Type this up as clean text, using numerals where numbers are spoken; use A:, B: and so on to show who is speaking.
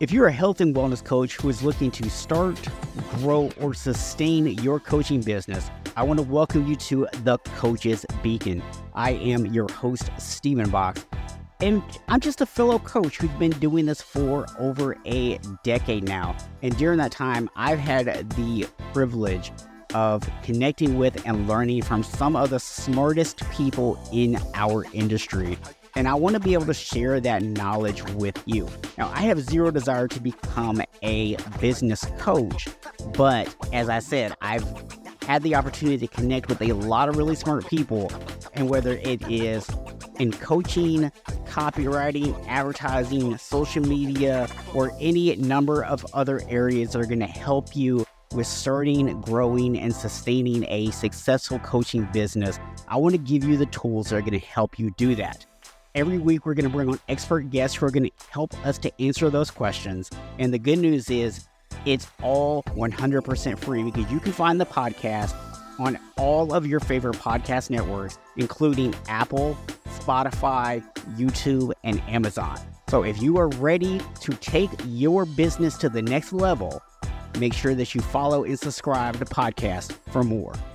A: If you're a health and wellness coach who is looking to start, grow, or sustain your coaching business, I want to welcome you to The Coach's Beacon. I am your host, Stephen Box, and I'm just a fellow coach who's been doing this for over a decade now. And during that time, I've had the privilege of connecting with and learning from some of the smartest people in our industry. And I want to be able to share that knowledge with you. Now, I have zero desire to become a business coach, but as I said, I've had the opportunity to connect with a lot of really smart people, and whether it is in coaching, copywriting, advertising, social media, or any number of other areas that are going to help you with starting, growing, and sustaining a successful coaching business, I want to give you the tools that are going to help you do that. Every week, we're going to bring on expert guests who are going to help us to answer those questions. And the good news is it's all 100% free because you can find the podcast on all of your favorite podcast networks, including Apple, Spotify, YouTube, and Amazon. So if you are ready to take your business to the next level, make sure that you follow and subscribe to the podcast for more.